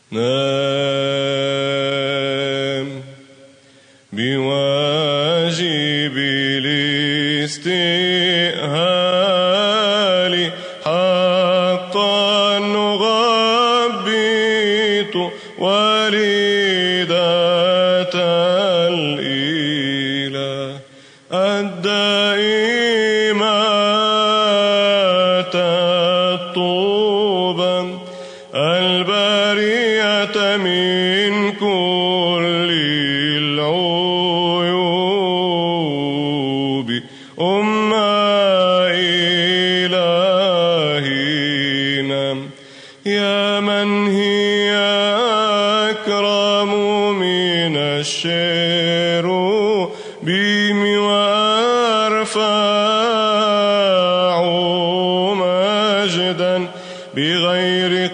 نام بواجب الاستئهال حقا نغبط وليدة الإله الدائمات الطوبى البرية من كل العيوب إلهنا يا من هي أكرم من الشيروبيم وأرفع مجدا بغير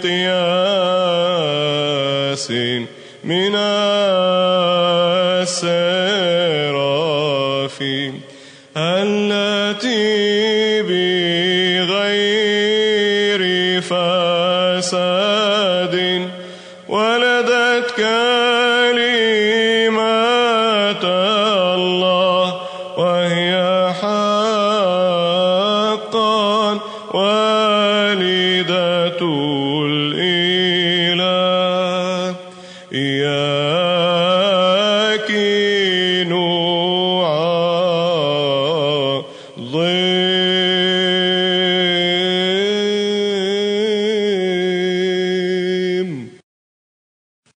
قياس من السرافيم التي بغير فساد ولدت كلمة الله وهي حقا والدة الإله إياك